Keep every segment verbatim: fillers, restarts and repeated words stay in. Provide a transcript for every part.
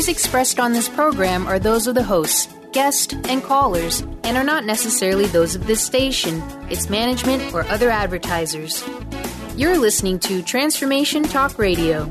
views expressed on this program are those of the hosts, guests, and callers, and are not necessarily those of this station, its management, or other advertisers. You're listening to Transformation Talk Radio.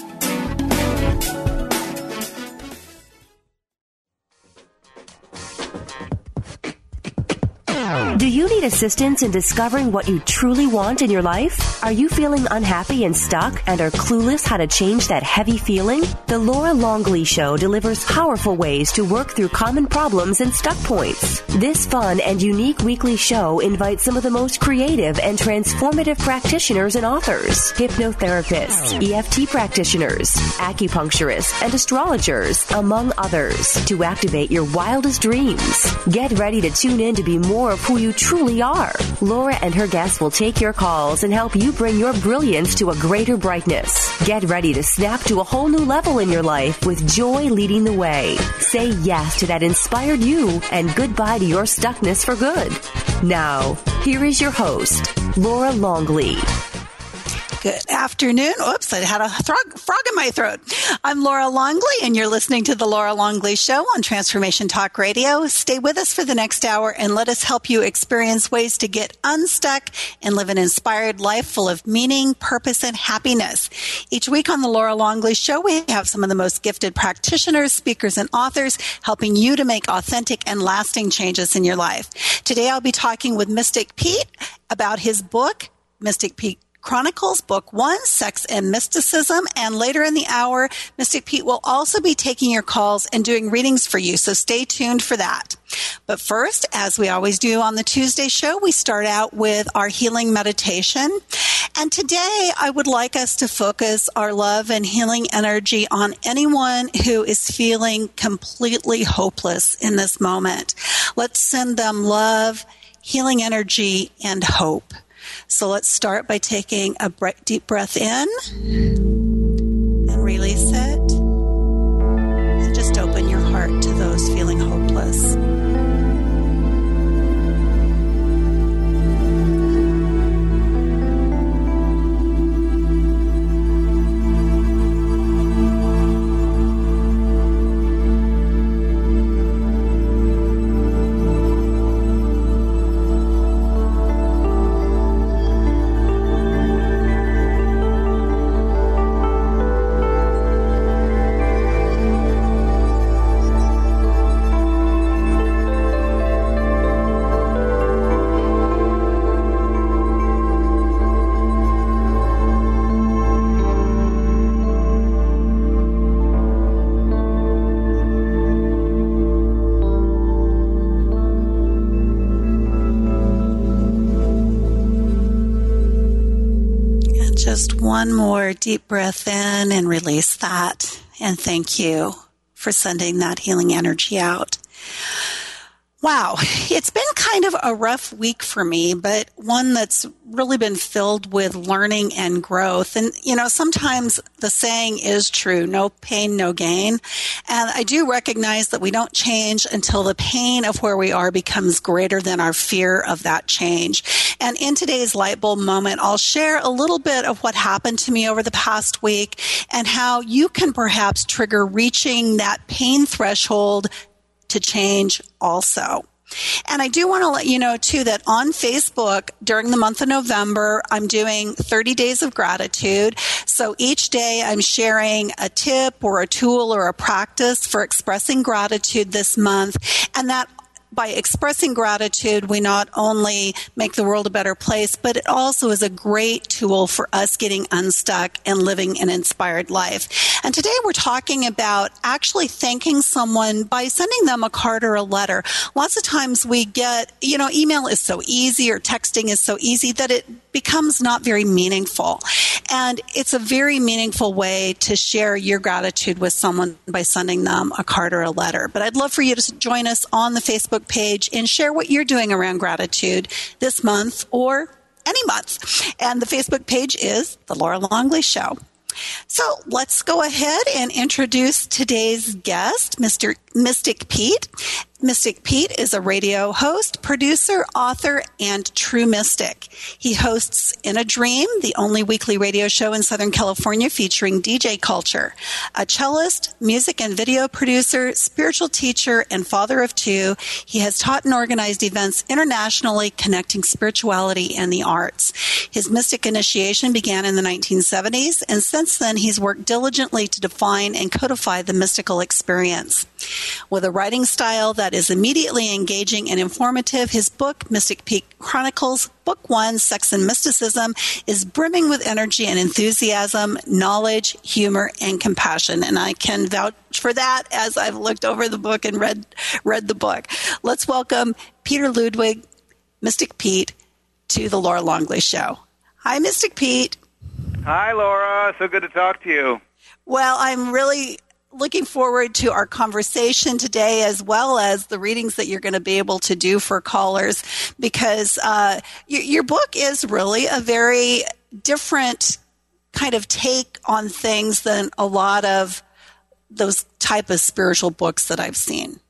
Do you need assistance in discovering what you truly want in your life? Are you feeling unhappy and stuck and are clueless how to change that heavy feeling? The Laura Longley Show delivers powerful ways to work through common problems and stuck points. This fun and unique weekly show invites some of the most creative and transformative practitioners and authors, hypnotherapists, E F T practitioners, acupuncturists, and astrologers, among others, to activate your wildest dreams. Get ready to tune in to be more of who you truly are. Laura and her guests will take your calls and help you bring your brilliance to a greater brightness. Get ready to snap to a whole new level in your life with joy leading the way. Say yes to that inspired you and goodbye to your stuckness for good. Now, here is your host, Laura Longley. Good afternoon. Oops, I had a frog, frog in my throat. I'm Laura Longley, and you're listening to The Laura Longley Show on Transformation Talk Radio. Stay with us for the next hour and let us help you experience ways to get unstuck and live an inspired life full of meaning, purpose, and happiness. Each week on The Laura Longley Show, we have some of the most gifted practitioners, speakers, and authors helping you to make authentic and lasting changes in your life. Today, I'll be talking with Mystic Pete about his book, Mystic Pete Chronicles, Book One, Sex and Mysticism. And later in the hour, Mystic Pete will also be taking your calls and doing readings for you, so stay tuned for that. But first, as we always do on the Tuesday show, we start out with our healing meditation. And today, I would like us to focus our love and healing energy on anyone who is feeling completely hopeless in this moment. Let's send them love, healing energy, and hope. So let's start by taking a deep breath in and release it. And just open your heart to those feeling hopeless. Just one more deep breath in and release that. And thank you for sending that healing energy out. Wow, it's been kind of a rough week for me, but one that's really been filled with learning and growth. And, you know, sometimes the saying is true, no pain, no gain. And I do recognize that we don't change until the pain of where we are becomes greater than our fear of that change. And in today's light bulb moment, I'll share a little bit of what happened to me over the past week and how you can perhaps trigger reaching that pain threshold to change also. And I do want to let you know, too, that on Facebook during the month of November, I'm doing thirty days of gratitude. So each day I'm sharing a tip or a tool or a practice for expressing gratitude this month. And that by expressing gratitude, we not only make the world a better place, but it also is a great tool for us getting unstuck and living an inspired life. And today we're talking about actually thanking someone by sending them a card or a letter. Lots of times we get, you know, email is so easy or texting is so easy that it becomes not very meaningful. And it's a very meaningful way to share your gratitude with someone by sending them a card or a letter. But I'd love for you to join us on the Facebook page and share what you're doing around gratitude this month or any month. And the Facebook page is The Laura Longley Show. So let's go ahead and introduce today's guest, Mister Mystic Pete. Mystic Pete is a radio host, producer, author, and true mystic. He hosts In a Dream, the only weekly radio show in Southern California featuring D J culture. A cellist, music and video producer, spiritual teacher, and father of two, he has taught and organized events internationally connecting spirituality and the arts. His mystic initiation began in the nineteen seventies, and since then he's worked diligently to define and codify the mystical experience. With a writing style that is immediately engaging and informative, his book, Mystic Pete Chronicles, Book One, Sex and Mysticism, is brimming with energy and enthusiasm, knowledge, humor, and compassion. And I can vouch for that as I've looked over the book and read read the book. Let's welcome Peter Ludwig, Mystic Pete, to the Laura Longley Show. Hi, Mystic Pete. Hi, Laura. So good to talk to you. Well, I'm really looking forward to our conversation today, as well as the readings that you're going to be able to do for callers, because uh, your, your book is really a very different kind of take on things than a lot of those type of spiritual books that I've seen.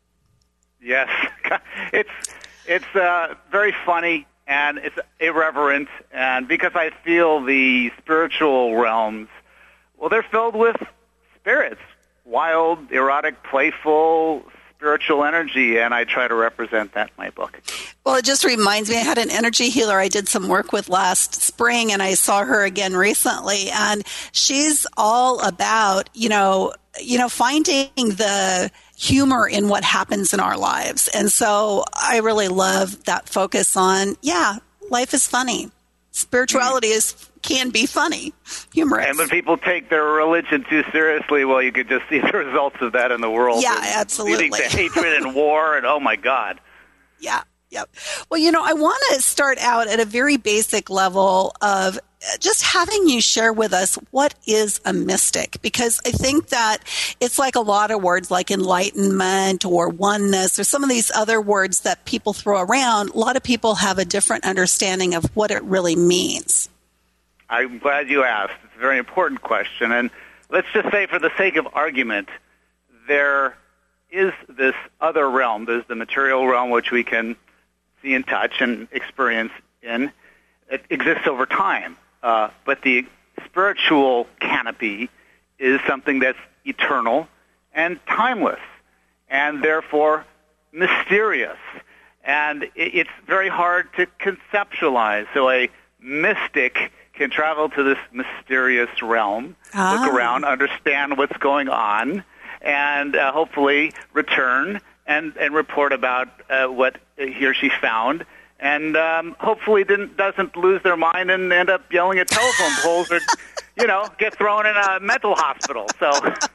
Yes, it's it's uh, very funny and it's irreverent, and because I feel the spiritual realms, well, they're filled with spirits. Wild, erotic, playful, spiritual energy, and I try to represent that in my book. Well, it just reminds me, I had an energy healer I did some work with last spring, and I saw her again recently, and she's all about, you know, you know, finding the humor in what happens in our lives. And so I really love that focus on, yeah, life is funny. Spirituality is can be funny, humorous. And when people take their religion too seriously, well, you could just see the results of that in the world. Yeah, absolutely. Leading to hatred and war, and oh my God. Yeah, yeah. Well, you know, I want to start out at a very basic level of just having you share with us what is a mystic, because I think that it's like a lot of words like enlightenment or oneness or some of these other words that people throw around. A lot of people have a different understanding of what it really means. I'm glad you asked. It's a very important question. And let's just say, for the sake of argument, there is this other realm. There's the material realm, which we can see and touch and experience in. It exists over time. Uh, but the spiritual canopy is something that's eternal and timeless, and therefore mysterious. And it, it's very hard to conceptualize. So a mystic can travel to this mysterious realm, ah. look around, understand what's going on, and uh, hopefully return and, and report about uh, what he or she found, and um, hopefully didn't, doesn't lose their mind and end up yelling at telephone poles or, you know, get thrown in a mental hospital. So,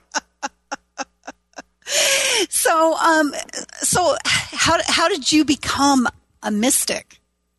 so, um, so how how did you become a mystic?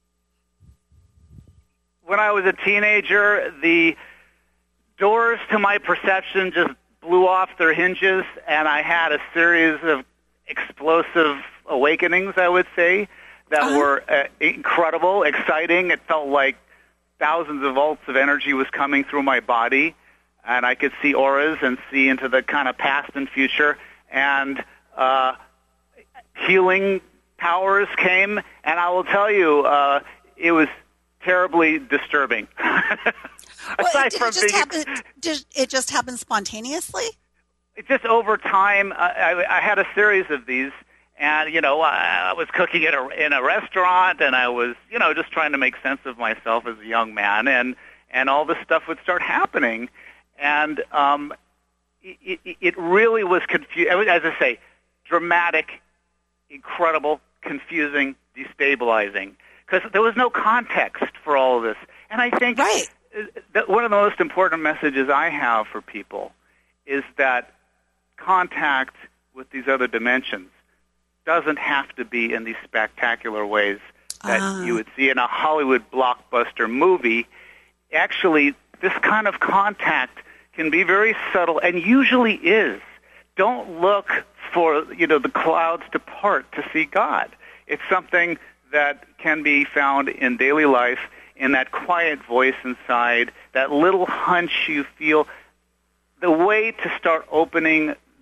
When I was a teenager, the doors to my perception just blew off their hinges, and I had a series of explosive awakenings, I would say, that uh-huh. were uh, incredible, exciting. It felt like thousands of volts of energy was coming through my body, and I could see auras and see into the kind of past and future, and uh, healing powers came, and I will tell you, uh, it was terribly disturbing. Well, Aside did from it just being, happen, did it just happen spontaneously? It just over time, uh, I, I had a series of these, and you know, I, I was cooking in a in a restaurant, and I was, you know, just trying to make sense of myself as a young man, and and all this stuff would start happening, and um, it, it, it really was confusing. As I say, dramatic, incredible, confusing, destabilizing. Because there was no context for all of this. And I think right. that one of the most important messages I have for people is that contact with these other dimensions doesn't have to be in these spectacular ways that uh. you would see in a Hollywood blockbuster movie. Actually, this kind of contact can be very subtle and usually is. Don't look for, you know, the clouds to part to see God. It's something that can be found in daily life, in that quiet voice inside, that little hunch you feel. The way to start opening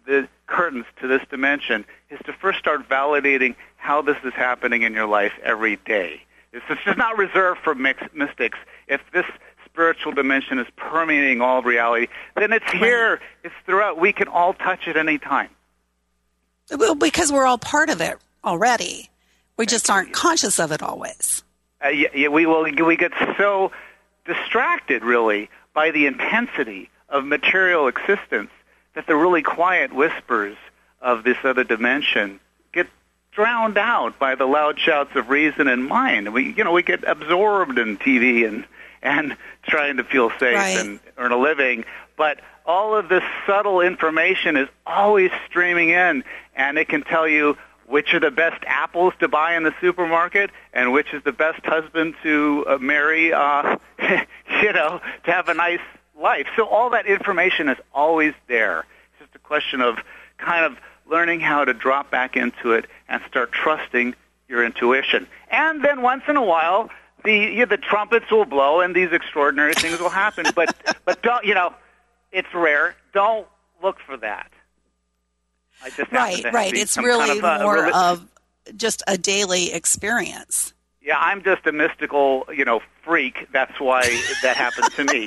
the curtains to this dimension is to first start validating how this is happening in your life every day. It's just not reserved for mix, mystics. If this spiritual dimension is permeating all of reality, then it's here, it's throughout. We can all touch it any time. Well, because we're all part of it already. We just aren't conscious of it always. Uh, yeah, yeah, we will. We get so distracted, really, by the intensity of material existence that the really quiet whispers of this other dimension get drowned out by the loud shouts of reason and mind. We, you know, we get absorbed in T V and and trying to feel safe right. and earn a living, but all of this subtle information is always streaming in, and it can tell you which are the best apples to buy in the supermarket and which is the best husband to uh, marry, uh, you know, to have a nice life. So all that information is always there. It's just a question of kind of learning how to drop back into it and start trusting your intuition. And then once in a while, the you know, the trumpets will blow and these extraordinary things will happen. But but don't, you know, it's rare. Don't look for that. I just right, right. It's really kind of, uh, more relig- of just a daily experience. Yeah, I'm just a mystical, you know, freak. That's why that happened to me.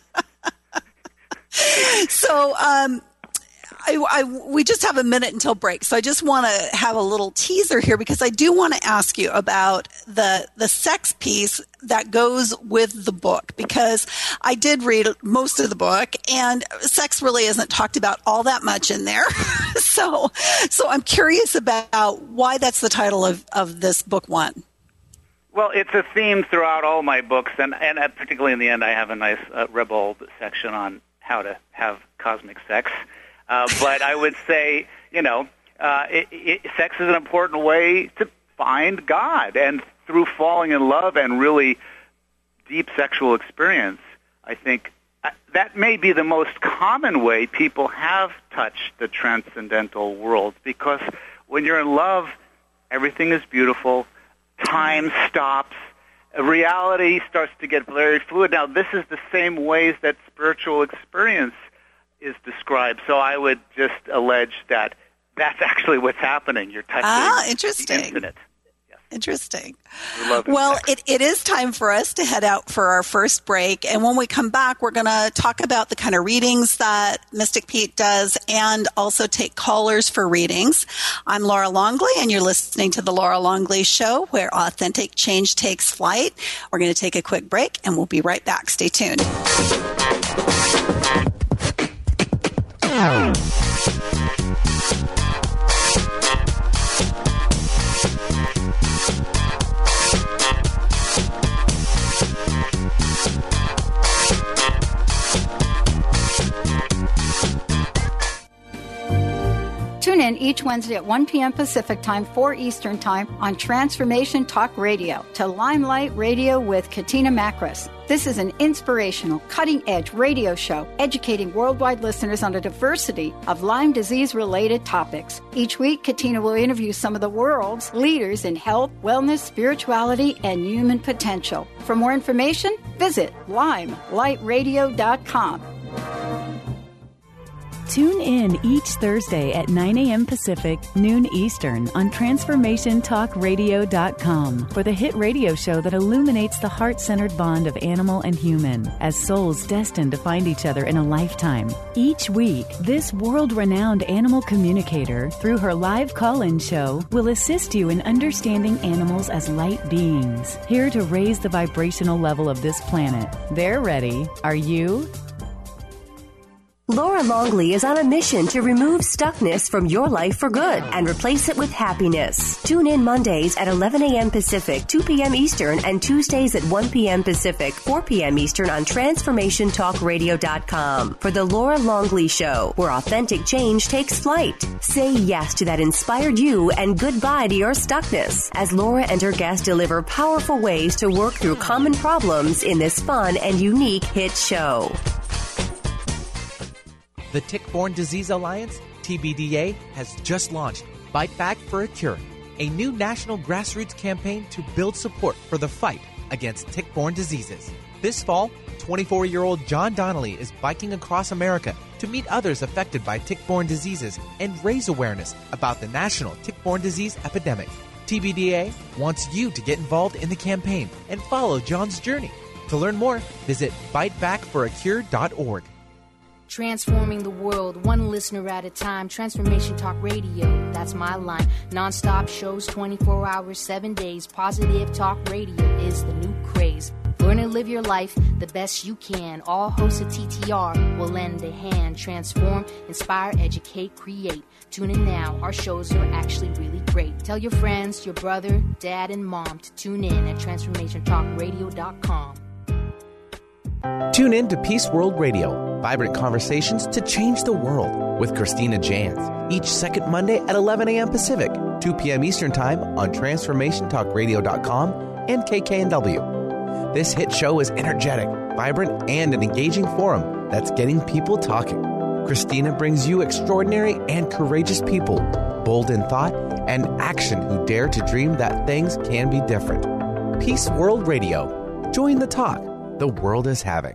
So, um, I, I, we just have a minute until break, so I just want to have a little teaser here because I do want to ask you about the the sex piece that goes with the book, because I did read most of the book, and sex really isn't talked about all that much in there. so, so I'm curious about why that's the title of, of this book one. Well, it's a theme throughout all my books, and, and particularly in the end, I have a nice uh, rebel section on how to have cosmic sex. Uh, but I would say, you know, uh, it, it, sex is an important way to find God. And through falling in love and really deep sexual experience, I think that may be the most common way people have touched the transcendental world. Because when you're in love, everything is beautiful. Time stops. Reality starts to get very fluid. Now, this is the same ways that spiritual experience is described. So I would just allege that that's actually what's happening. You're touching ah, interesting. the infinite. Yes. Interesting. We well, sex. it, it is time for us to head out for our first break. And when we come back, we're going to talk about the kind of readings that Mystic Pete does and also take callers for readings. I'm Laura Longley, and you're listening to The Laura Longley Show, where authentic change takes flight. We're going to take a quick break, and we'll be right back. Stay tuned. Tune in each Wednesday at one p.m. Pacific Time, four Eastern Time on Transformation Talk Radio to Limelight Radio with Katina Makris. This is an inspirational, cutting-edge radio show educating worldwide listeners on a diversity of Lyme disease-related topics. Each week, Katina will interview some of the world's leaders in health, wellness, spirituality, and human potential. For more information, visit limelight radio dot com. Tune in each Thursday at nine a.m. Pacific, noon Eastern on Transformation Talk Radio dot com for the hit radio show that illuminates the heart-centered bond of animal and human as souls destined to find each other in a lifetime. Each week, this world-renowned animal communicator, through her live call-in show, will assist you in understanding animals as light beings, here to raise the vibrational level of this planet. They're ready. Are you? Laura Longley is on a mission to remove stuckness from your life for good and replace it with happiness. Tune in Mondays at eleven a.m. Pacific, two p.m. Eastern, and Tuesdays at one p.m. Pacific, four p.m. Eastern on Transformation Talk Radio dot com for The Laura Longley Show, where authentic change takes flight. Say yes to that inspired you and goodbye to your stuckness as Laura and her guests deliver powerful ways to work through common problems in this fun and unique hit show. The Tick-Borne Disease Alliance, T B D A, has just launched Bite Back for a Cure, a new national grassroots campaign to build support for the fight against tick-borne diseases. This fall, twenty-four-year-old John Donnelly is biking across America to meet others affected by tick-borne diseases and raise awareness about the national tick-borne disease epidemic. T B D A wants you to get involved in the campaign and follow John's journey. To learn more, visit bite back for a cure dot org. Transforming the world, one listener at a time. Transformation Talk Radio, that's my line. Non-stop shows, twenty-four hours, seven days. Positive Talk Radio is the new craze. Learn and live your life the best you can. All hosts of T T R will lend a hand. Transform, inspire, educate, create. Tune in now. Our shows are actually really great. Tell your friends, your brother, dad, and mom to tune in at transformation talk radio dot com. Tune in to Peace World Radio, vibrant conversations to change the world with Christina Jans, each second Monday at eleven a.m. Pacific, two p.m. Eastern Time on transformation talk radio dot com and K K N W. This hit show is energetic, vibrant, and an engaging forum that's getting people talking. Christina brings you extraordinary and courageous people, bold in thought and action who dare to dream that things can be different. Peace World Radio. Join the talk the world is having.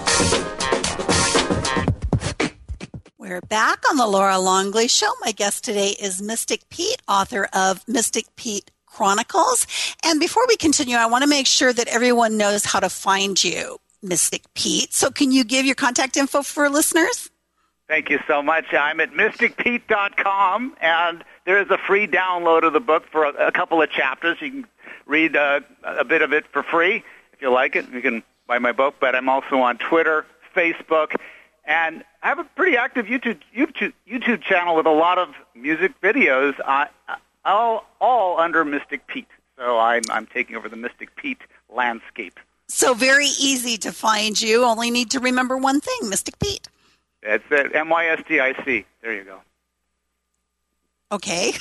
We're back on the Laura Longley Show. My guest today is Mystic Pete, author of Mystic Pete Chronicles. And before we continue, I want to make sure that everyone knows how to find you, Mystic Pete. So can you give your contact info for listeners? Thank you so much. I'm at mystic pete dot com, and there is a free download of the book for a, a couple of chapters. You can read uh, a bit of it for free if you like it. You can buy my book, but I'm also on Twitter, Facebook, and I have a pretty active YouTube YouTube, YouTube channel with a lot of music videos, uh, all all under Mystic Pete. So I'm I'm taking over the Mystic Pete landscape. So very easy to find you. Only need to remember one thing: Mystic Pete. That's it. M Y S T I C. There you go. Okay.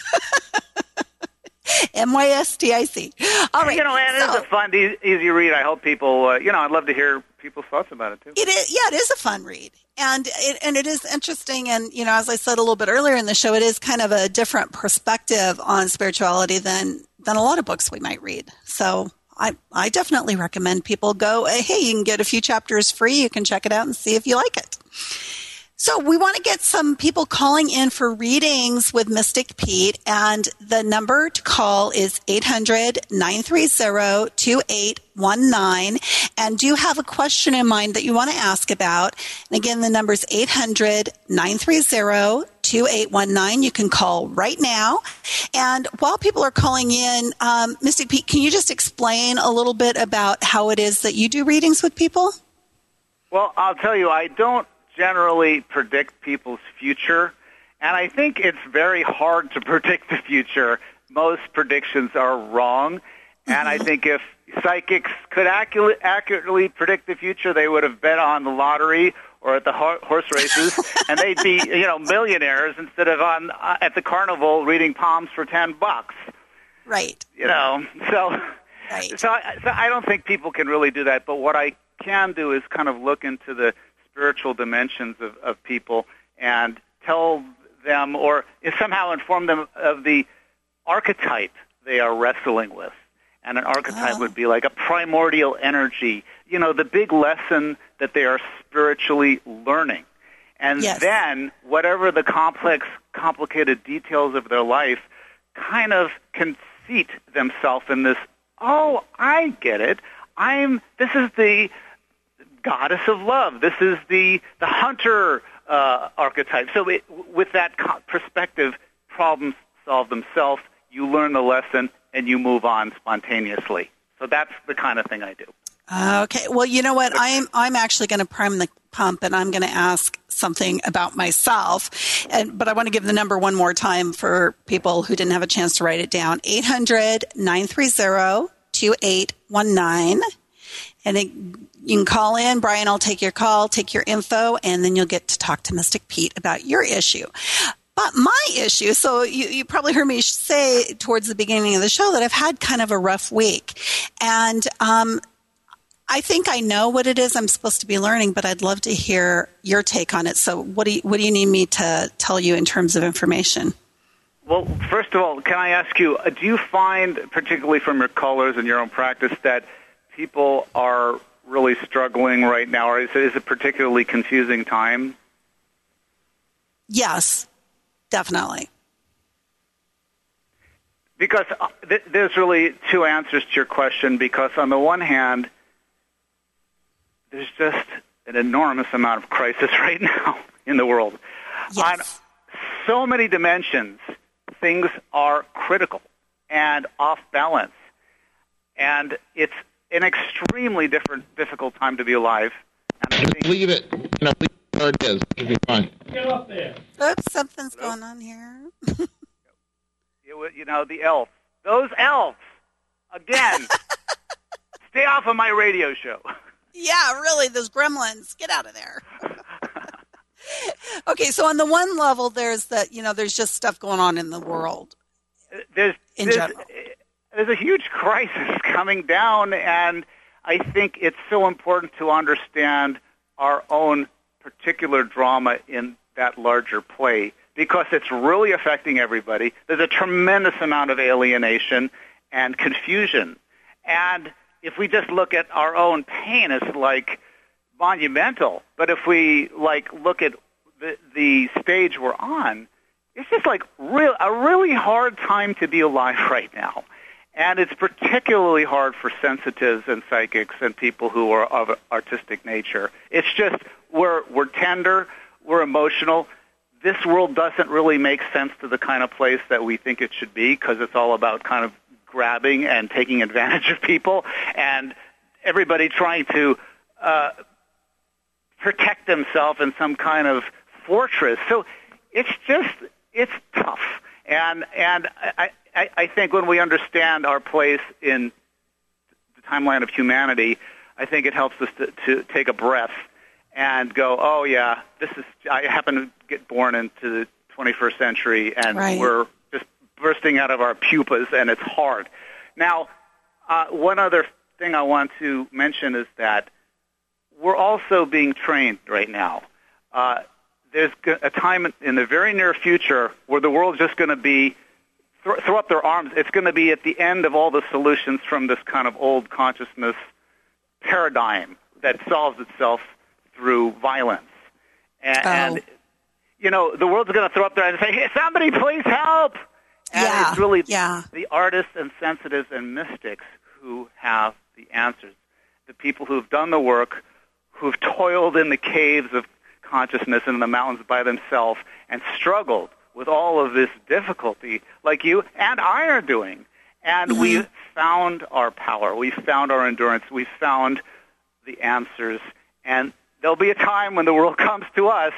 M Y S T I C. All right. You know, and so, it's a fun, easy, easy read. I hope people, uh, you know, I'd love to hear people's thoughts about it, too. It is, yeah, it is a fun read. And it, and it is interesting. And, you know, as I said a little bit earlier in the show, it is kind of a different perspective on spirituality than, than a lot of books we might read. So I, I definitely recommend people go, hey, you can get a few chapters free. You can check it out and see if you like it. So we want to get some people calling in for readings with Mystic Pete, and the number to call is eight hundred, nine three zero, two eight one nine. And do you have a question in mind that you want to ask about? And again, the number is eight hundred, nine three zero, two eight one nine. You can call right now. And while people are calling in, um, Mystic Pete, can you just explain a little bit about how it is that you do readings with people? Well, I'll tell you, I don't generally predict people's future, and I think it's very hard to predict the future. Most predictions are wrong, mm-hmm. and I think if psychics could accu- accurately predict the future, they would have bet on the lottery or at the ho- horse races, and they'd be, you know, millionaires instead of on uh, at the carnival reading palms for ten bucks. Right. You know, so right. so, I, so I don't think people can really do that. But what I can do is kind of look into the spiritual dimensions of, of people and tell them or somehow inform them of the archetype they are wrestling with. And an archetype oh. would be like a primordial energy, you know, the big lesson that they are spiritually learning. And yes. then whatever the complex, complicated details of their life kind of conceit themselves in this, oh, I get it. I'm, this is the goddess of love. This is the the hunter uh, archetype. So it, with that co- perspective, problems solve themselves. You learn the lesson, and you move on spontaneously. So that's the kind of thing I do. Okay. Well, you know what? I'm I'm actually going to prime the pump, and I'm going to ask something about myself. And but I want to give the number one more time for people who didn't have a chance to write it down. eight hundred, nine three zero, two eight one nine. And it, you can call in. Brian, I'll take your call, take your info, and then you'll get to talk to Mystic Pete about your issue. But my issue, so you, you probably heard me say towards the beginning of the show that I've had kind of a rough week. And um, I think I know what it is I'm supposed to be learning, but I'd love to hear your take on it. So what do you, what do you need me to tell you in terms of information? Well, first of all, can I ask you, do you find, particularly from your callers and your own practice, that people are really struggling right now, or is it, is it a particularly confusing time? Yes, definitely. Because th- there's really two answers to your question, because on the one hand, there's just an enormous amount of crisis right now in the world. Yes. On so many dimensions, things are critical and off balance. And it's an extremely different, difficult time to be alive. And I think leave it. You know, leave it where it is. It'll be fine. Get up there. Oops, something's Hello? going on here. you, you know, the elves. Those elves. Again. Stay off of my radio show. Yeah, really, those gremlins. Get out of there. Okay, so on the one level, there's that, you know, there's just stuff going on in the world. There's, in there's, general. There's a huge crisis coming down, and I think it's so important to understand our own particular drama in that larger play, because it's really affecting everybody. There's a tremendous amount of alienation and confusion. And if we just look at our own pain, it's like monumental. But if we like look at the, the stage we're on, it's just like real, a really hard time to be alive right now. And it's particularly hard for sensitives and psychics and people who are of artistic nature. It's just we're we're tender, we're emotional. This world doesn't really make sense to the kind of place that we think it should be, because it's all about kind of grabbing and taking advantage of people, and everybody trying to uh, protect themselves in some kind of fortress. So it's just it's tough, and and I. I, I think when we understand our place in the timeline of humanity, I think it helps us to, to take a breath and go, oh, yeah, this is. I happen to get born into the twenty-first century, and right. we're just bursting out of our pupas, and it's hard. Now, uh, one other thing I want to mention is that we're also being trained right now. Uh, there's a time in the very near future where the world's just going to be throw up their arms. It's going to be at the end of all the solutions from this kind of old consciousness paradigm that solves itself through violence. And, oh. and you know, the world's going to throw up there and say, hey, somebody please help! And yeah. it's really yeah. the artists and sensitives and mystics who have the answers, the people who've done the work, who've toiled in the caves of consciousness and in the mountains by themselves and struggled with all of this difficulty, like you and I are doing. And mm-hmm. we've found our power. We've found our endurance. We've found the answers. And there'll be a time when the world comes to us,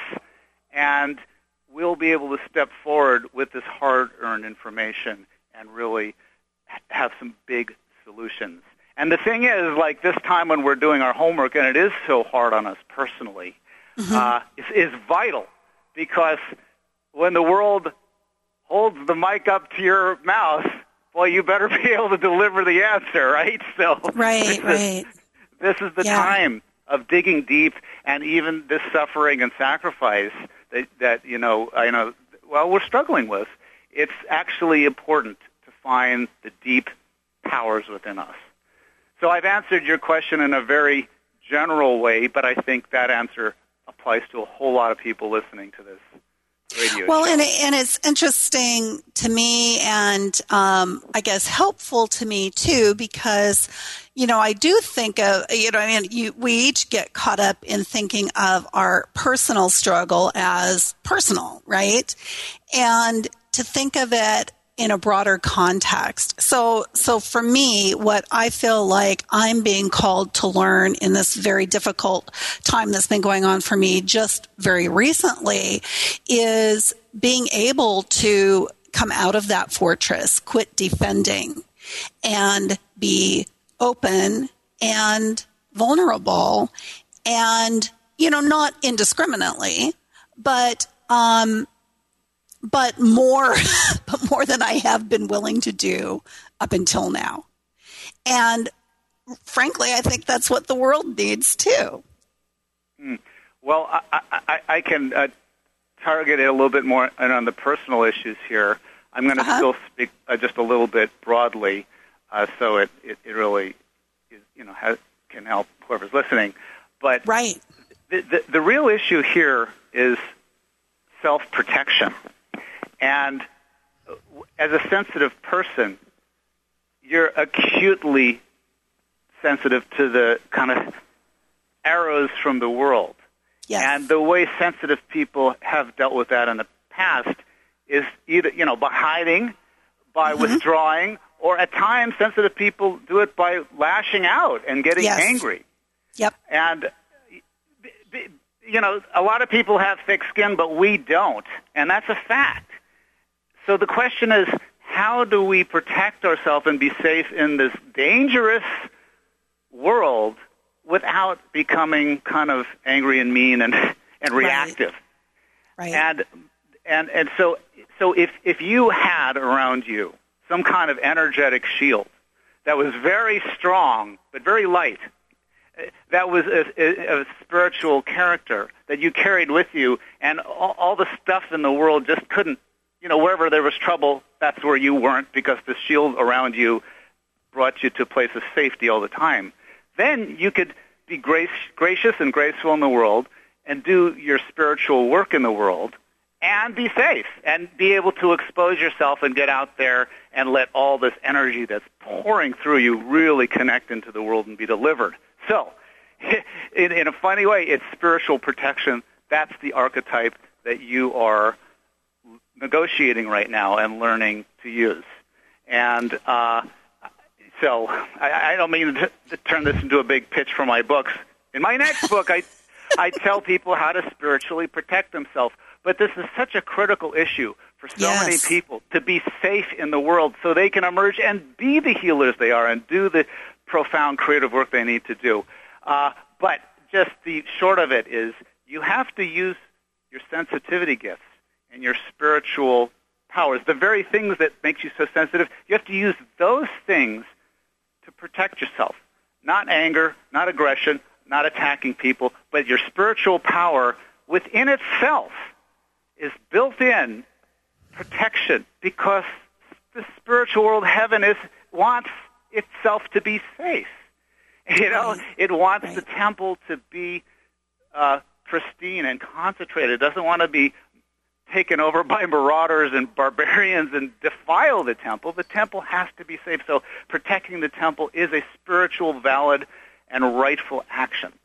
and we'll be able to step forward with this hard-earned information and really have some big solutions. And the thing is, like this time when we're doing our homework, and it is so hard on us personally, mm-hmm. uh, is, is vital, because when the world holds the mic up to your mouth, well, you better be able to deliver the answer, right? So right, this right. Is, this is the yeah. time of digging deep, and even this suffering and sacrifice that, that you know, I know, well, we're struggling with. It's actually important to find the deep powers within us. So I've answered your question in a very general way, but I think that answer applies to a whole lot of people listening to this radio well, show. and and it's interesting to me, and um, I guess helpful to me too, because you know I do think of you know I mean you, we each get caught up in thinking of our personal struggle as personal, right? And to think of it in a broader context. So, so for me, what I feel like I'm being called to learn in this very difficult time that's been going on for me just very recently is being able to come out of that fortress, quit defending, and be open and vulnerable and, you know, not indiscriminately, but, um, but more, but more than I have been willing to do up until now. And frankly, I think that's what the world needs too. Mm. Well, I, I, I can uh, target it a little bit more on the personal issues here. I'm going to uh-huh. still speak uh, just a little bit broadly, uh, so it, it, it really is, you know has, can help whoever's listening. But right. the, the, the real issue here is self-protection. And as a sensitive person, you're acutely sensitive to the kind of arrows from the world. Yes. And the way sensitive people have dealt with that in the past is either, you know, by hiding, by mm-hmm. withdrawing, or at times sensitive people do it by lashing out and getting yes. angry. Yep. And, you know, a lot of people have thick skin, but we don't. And that's a fact. So the question is, how do we protect ourselves and be safe in this dangerous world without becoming kind of angry and mean and, and reactive? Right. And and and so so if if you had around you some kind of energetic shield that was very strong but very light, that was a, a, a spiritual character that you carried with you, and all, all the stuff in the world just couldn't, you know, wherever there was trouble, that's where you weren't, because the shield around you brought you to a place of safety all the time. Then you could be grace, gracious and graceful in the world and do your spiritual work in the world and be safe and be able to expose yourself and get out there and let all this energy that's pouring through you really connect into the world and be delivered. So, in, in a funny way, it's spiritual protection. That's the archetype that you are negotiating right now and learning to use. And uh, so I, I don't mean to, to turn this into a big pitch for my books. In my next book, I, I tell people how to spiritually protect themselves. But this is such a critical issue for so yes. many people, to be safe in the world so they can emerge and be the healers they are and do the profound creative work they need to do. Uh, but just the short of it is you have to use your sensitivity gifts and your spiritual powers, the very things that makes you so sensitive. You have to use those things to protect yourself. Not anger, not aggression, not attacking people, but your spiritual power within itself is built-in protection, because the spiritual world, heaven, is wants itself to be safe. You know, it wants right. the temple to be uh, pristine and concentrated. It doesn't want to be taken over by marauders and barbarians and defile the temple. The temple has to be safe. So protecting the temple is a spiritual, valid, and rightful action.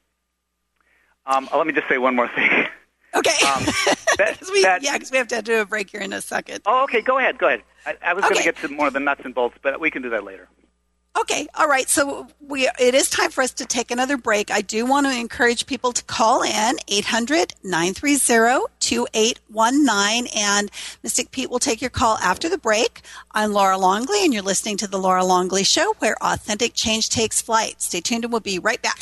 Um, let me just say one more thing. Okay. Um, that, we, that, yeah, because we have to do a break here in a second. Oh, okay. Go ahead. Go ahead. I, I was okay. going to get to more of the nuts and bolts, but we can do that later. Okay. All right. So we it is time for us to take another break. I do want to encourage people to call in eight hundred, nine three zero, two eight one nine, and Mystic Pete will take your call after the break. I'm Laura Longley, and you're listening to The Laura Longley Show, where authentic change takes flight. Stay tuned, and we'll be right back.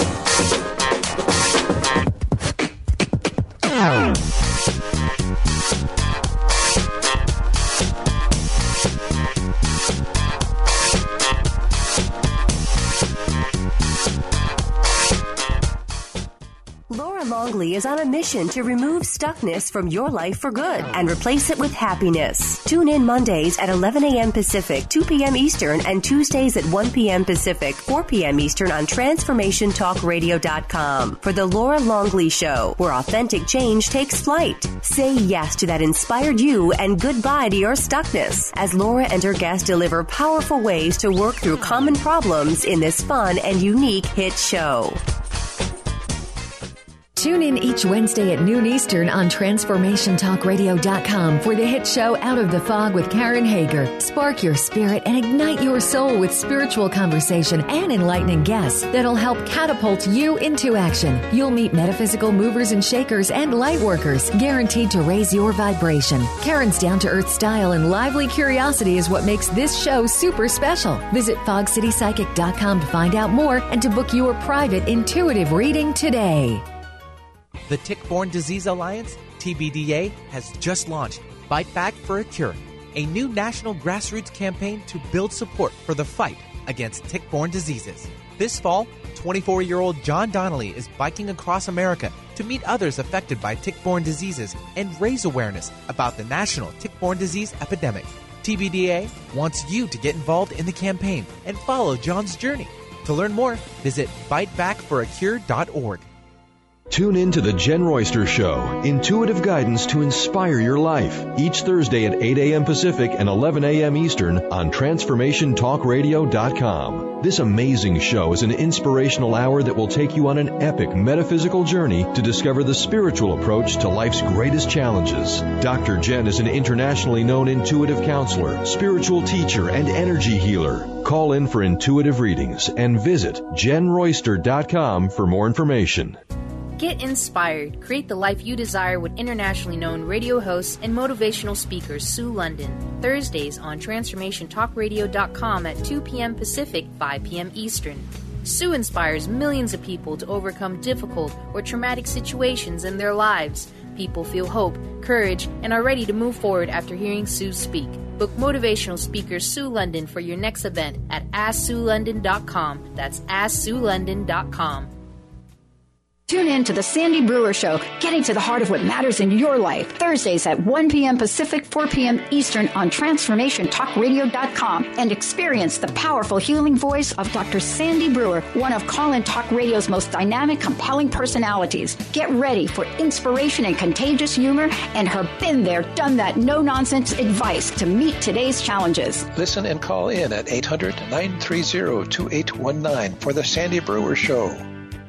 Laura Longley is on a mission to remove stuckness from your life for good and replace it with happiness. Tune in Mondays at eleven a.m. Pacific, two p.m. Eastern, and Tuesdays at one p.m. Pacific, four p.m. Eastern on Transformation Talk Radio dot com for The Laura Longley Show, where authentic change takes flight. Say yes to that inspired you and goodbye to your stuckness as Laura and her guests deliver powerful ways to work through common problems in this fun and unique hit show. Tune in each Wednesday at noon Eastern on Transformation Talk Radio dot com for the hit show Out of the Fog with Karen Hager. Spark your spirit and ignite your soul with spiritual conversation and enlightening guests that'll help catapult you into action. You'll meet metaphysical movers and shakers and light workers, guaranteed to raise your vibration. Karen's down-to-earth style and lively curiosity is what makes this show super special. Visit fog city psychic dot com to find out more and to book your private intuitive reading today. The Tick-Borne Disease Alliance, T B D A, has just launched Fight Back for a Cure, a new national grassroots campaign to build support for the fight against tick-borne diseases. This fall, twenty-four-year-old John Donnelly is biking across America to meet others affected by tick-borne diseases and raise awareness about the national tick-borne disease epidemic. T B D A wants you to get involved in the campaign and follow John's journey. To learn more, visit bite back for a cure dot org. Tune in to the Jen Royster Show, intuitive guidance to inspire your life, each Thursday at eight a.m. Pacific and eleven a.m. Eastern on Transformation Talk Radio dot com. This amazing show is an inspirational hour that will take you on an epic metaphysical journey to discover the spiritual approach to life's greatest challenges. Doctor Jen is an internationally known intuitive counselor, spiritual teacher, and energy healer. Call in for intuitive readings and visit Jen Royster dot com for more information. Get inspired. Create the life you desire with internationally known radio hosts and motivational speaker Sue London. Thursdays on Transformation Talk Radio dot com at two p.m. Pacific, five p.m. Eastern. Sue inspires millions of people to overcome difficult or traumatic situations in their lives. People feel hope, courage, and are ready to move forward after hearing Sue speak. Book motivational speaker Sue London for your next event at ask sue london dot com. That's ask sue london dot com. Tune in to the Sandy Brewer Show, getting to the heart of what matters in your life. Thursdays at one p.m. Pacific, four p.m. Eastern on Transformation Talk Radio dot com, and experience the powerful healing voice of Doctor Sandy Brewer, one of Call-In Talk Radio's most dynamic, compelling personalities. Get ready for inspiration and contagious humor and her been there, done that, no-nonsense advice to meet today's challenges. Listen and call in at eight hundred, nine three zero, two eight one nine for the Sandy Brewer Show.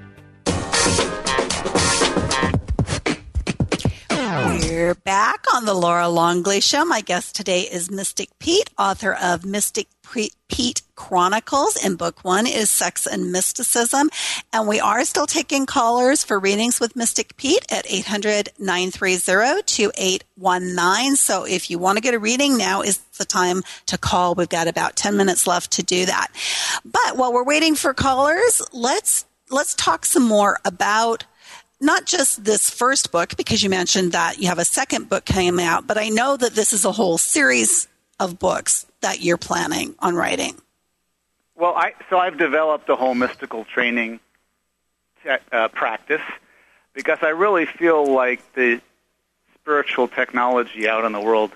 We're back on the Laura Longley Show. My guest today is Mystic Pete, author of Mystic Pete Chronicles, and book one is Sex and Mysticism. And we are still taking callers for readings with Mystic Pete at eight hundred, nine three zero, two eight one nine. So if you want to get a reading, now is the time to call. We've got about ten minutes left to do that. But while we're waiting for callers, let's let's talk some more about not just this first book, because you mentioned that you have a second book came out, but I know that this is a whole series of books that you're planning on writing. Well, I so I've developed a whole mystical training te- uh, practice because I really feel like the spiritual technology out in the world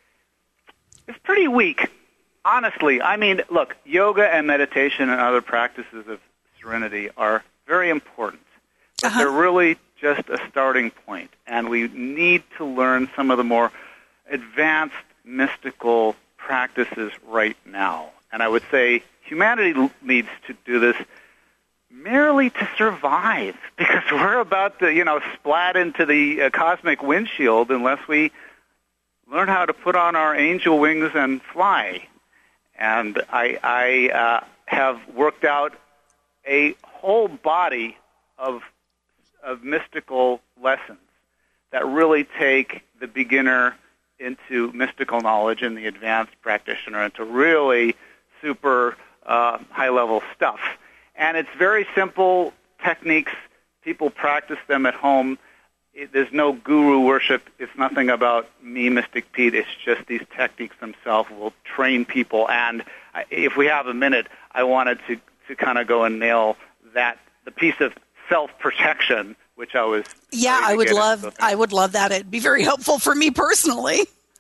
is pretty weak. Honestly, I mean, look, yoga and meditation and other practices of serenity are very important. But uh-huh. they're really just a starting point, and we need to learn some of the more advanced mystical practices right now. And I would say humanity needs to do this merely to survive, because we're about to, you know, splat into the uh, cosmic windshield unless we learn how to put on our angel wings and fly. And I, I uh, have worked out a whole body of of mystical lessons that really take the beginner into mystical knowledge and the advanced practitioner into really super uh, high-level stuff. And it's very simple techniques. People practice them at home. It, there's no guru worship. It's nothing about me, Mystic Pete. It's just these techniques themselves will train people. And I, if we have a minute, I wanted to, to kind of go and nail that, the piece of self-protection, which I was yeah I would love I would love that. It'd be very helpful for me personally.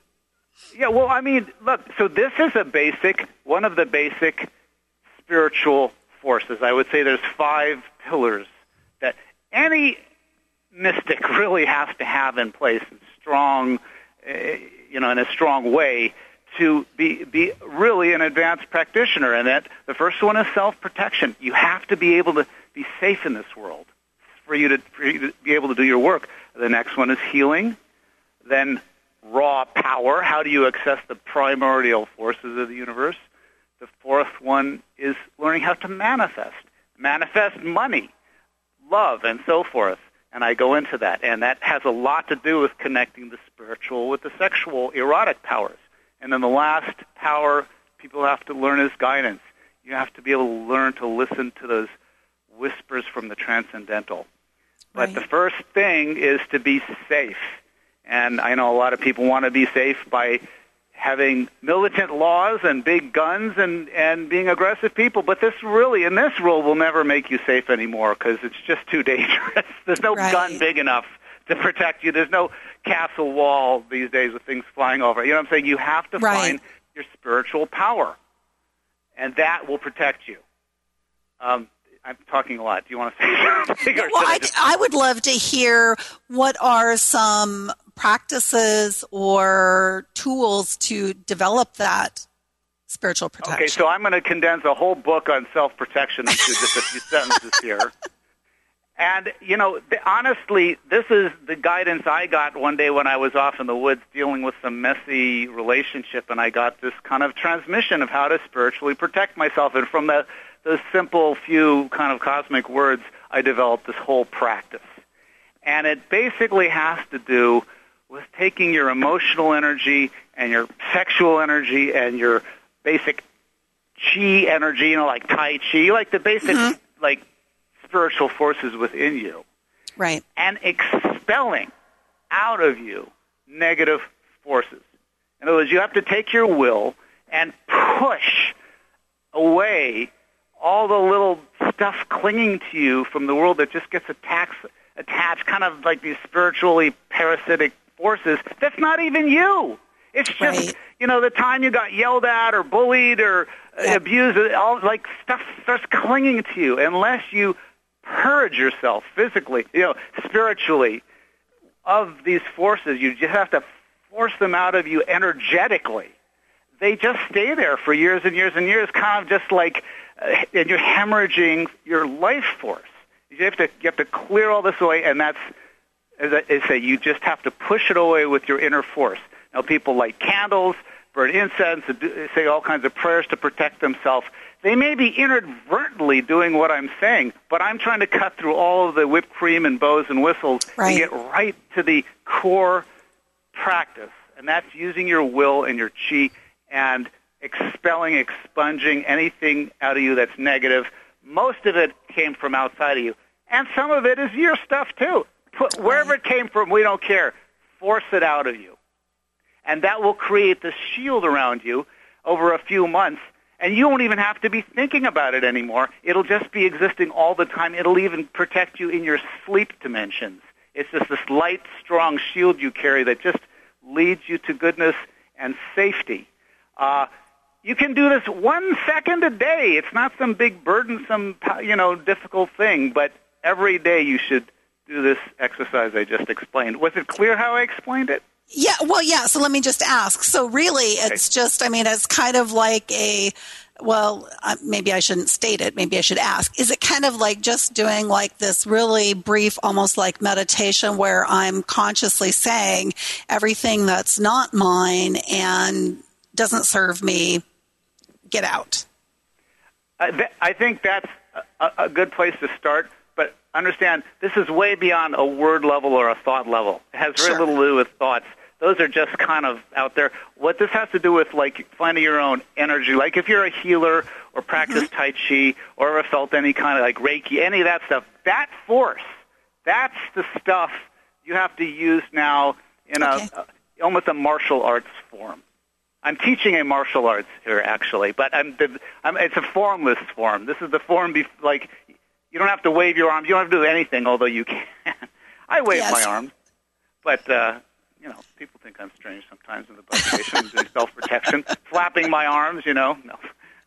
Yeah, well, I mean, look, so this is a basic, one of the basic spiritual forces. I would say there's five pillars that any mystic really has to have in place, and strong, uh, you know, in a strong way to be be really an advanced practitioner. And that the first one is self-protection. You have to be able to be safe in this world for you to, for you to be able to do your work. The next one is healing. Then raw power. How do you access the primordial forces of the universe? The fourth one is learning how to manifest. Manifest money, love, and so forth. And I go into that. And that has a lot to do with connecting the spiritual with the sexual, erotic powers. And then the last power people have to learn is guidance. You have to be able to learn to listen to those whispers from the transcendental. But right. the first thing is to be safe. And I know a lot of people want to be safe by having militant laws and big guns and, and being aggressive people. But this really, in this world, will never make you safe anymore because it's just too dangerous. There's no right. gun big enough to protect you. There's no castle wall these days with things flying over. You know what I'm saying? You have to right. find your spiritual power, and that will protect you. Um, I'm talking a lot. Do you want to say something? Well, I, just... I would love to hear what are some practices or tools to develop that spiritual protection. Okay, so I'm going to condense a whole book on self-protection into just a few sentences here. And, you know, the, honestly, this is the guidance I got one day when I was off in the woods dealing with some messy relationship, and I got this kind of transmission of how to spiritually protect myself. And from the, those simple few kind of cosmic words, I developed this whole practice. And it basically has to do with taking your emotional energy and your sexual energy and your basic chi energy, you know, like Tai Chi, like the basic, mm-hmm. like, spiritual forces within you. Right. And expelling out of you negative forces. In other words, you have to take your will and push away all the little stuff clinging to you from the world that just gets attached, attached kind of like these spiritually parasitic forces. That's not even you. It's just, right. you know, the time you got yelled at or bullied or yep. abused, all like stuff starts clinging to you unless you purge yourself physically, you know, spiritually of these forces. You just have to force them out of you energetically. They just stay there for years and years and years, kind of just like, uh, and you're hemorrhaging your life force. You have to you have to clear all this away, and that's, as I, as I say, you just have to push it away with your inner force. Now, people light candles, burn incense, say all kinds of prayers to protect themselves. They may be inadvertently doing what I'm saying, but I'm trying to cut through all of the whipped cream and bows and whistles right. and get right to the core practice, and that's using your will and your chi and expelling, expunging anything out of you that's negative. Most of it came from outside of you, and some of it is your stuff too. Put, wherever it came from, we don't care. Force it out of you, and that will create this shield around you over a few months. And you won't even have to be thinking about it anymore. It'll just be existing all the time. It'll even protect you in your sleep dimensions. It's just this light, strong shield you carry that just leads you to goodness and safety. Uh, you can do this one second a day. It's not some big burdensome, you know, difficult thing, but every day you should do this exercise I just explained. Was it clear how I explained it? Yeah, well, yeah, so let me just ask. So really, it's just, I mean, it's kind of like a, well, uh, maybe I shouldn't state it. Maybe I should ask. Is it kind of like just doing like this really brief, almost like meditation where I'm consciously saying everything that's not mine and doesn't serve me, get out? Uh, th- I think that's a, a good place to start. But understand, this is way beyond a word level or a thought level. It has very sure. little to do with thoughts. Those are just kind of out there. What this has to do with, like, finding your own energy. Like, if you're a healer or practice mm-hmm. Tai Chi or ever felt any kind of, like, Reiki, any of that stuff, that force, that's the stuff you have to use now in okay. a, a almost a martial arts form. I'm teaching a martial arts here, actually, but I'm, I'm, it's a formless form. This is the form, be, like... You don't have to wave your arms. You don't have to do anything, although you can. I wave yes. my arms. But, uh, you know, people think I'm strange sometimes in the meditation, doing self-protection, flapping my arms, you know. No.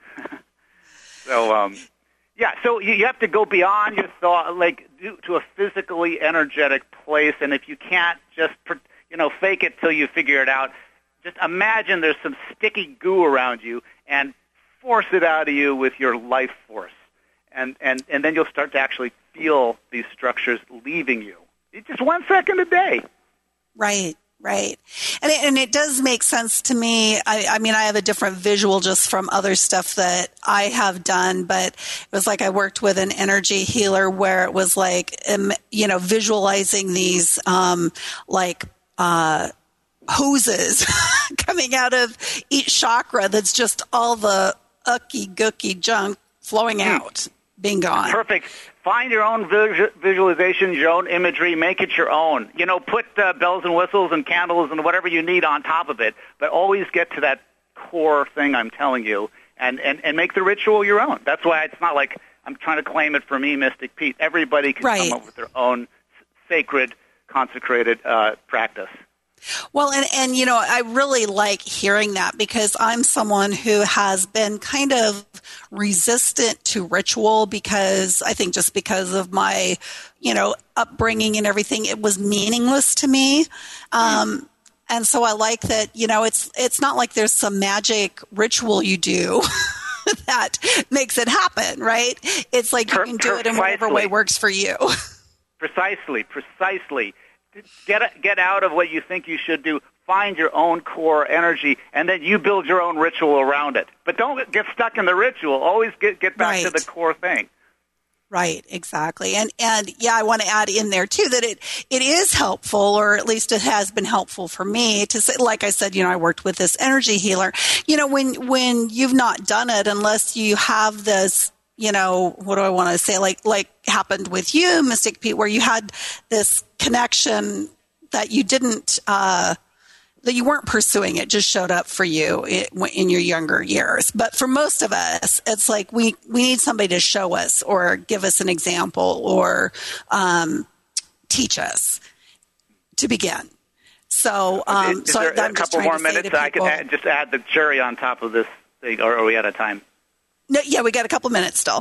so, um, yeah, so you, you have to go beyond your thought, like, do, to a physically energetic place. And if you can't just, you know, fake it till you figure it out, just imagine there's some sticky goo around you and force it out of you with your life force. And, and, and then you'll start to actually feel these structures leaving you. It's just one second a day. Right, right. And it, and it does make sense to me. I, I mean, I have a different visual just from other stuff that I have done, but it was like I worked with an energy healer where it was like, um, you know, visualizing these um, like uh, hoses coming out of each chakra that's just all the ucky, gooky junk flowing out. Being gone. Perfect. Find your own vis- visualizations, your own imagery. Make it your own. You know, put uh, bells and whistles and candles and whatever you need on top of it, but always get to that core thing I'm telling you, and, and, and make the ritual your own. That's why it's not like I'm trying to claim it for me, Mystic Pete. Everybody can right. come up with their own sacred, consecrated uh, practice. Well, and, and, you know, I really like hearing that because I'm someone who has been kind of resistant to ritual because I think just because of my, you know, upbringing and everything, it was meaningless to me. Um, and so I like that, you know, it's, it's not like there's some magic ritual you do that makes it happen, right? It's like you can do it in whatever way works for you. Precisely, precisely. Get get out of what you think you should do. Find your own core energy, and then you build your own ritual around it. But don't get stuck in the ritual. Always get, get back right. to the core thing. Right, exactly. And, and yeah, I want to add in there, too, that it, it is helpful, or at least it has been helpful for me to say, like I said, you know, I worked with this energy healer. You know, when, when you've not done it, unless you have this, you know, what do I want to say? Like, like happened with you, Mystic Pete, where you had this connection that you didn't, uh, that you weren't pursuing, it just showed up for you in your younger years. But for most of us, it's like we, we need somebody to show us or give us an example or um, teach us to begin. So, um, is so there I'm a couple more minutes? I can add, just add the cherry on top of this thing, or are we out of time? No, yeah, we got a couple minutes still.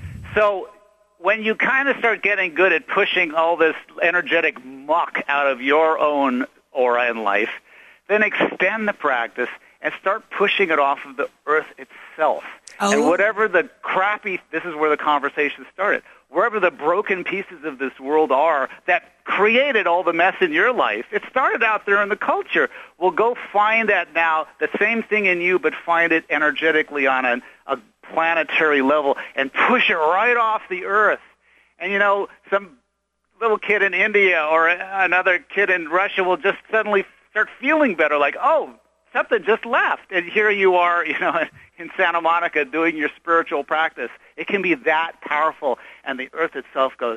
So when you kind of start getting good at pushing all this energetic muck out of your own aura in life, then extend the practice and start pushing it off of the earth itself. Oh. And whatever the crappy, this is where the conversation started, wherever the broken pieces of this world are that created all the mess in your life, it started out there in the culture. Well, go find that now, the same thing in you, but find it energetically on a, a planetary level and push it right off the earth. And, you know, some little kid in India or another kid in Russia will just suddenly start feeling better, like, oh, something just left. And here you are, you know, in Santa Monica doing your spiritual practice. It can be that powerful. And the earth itself goes,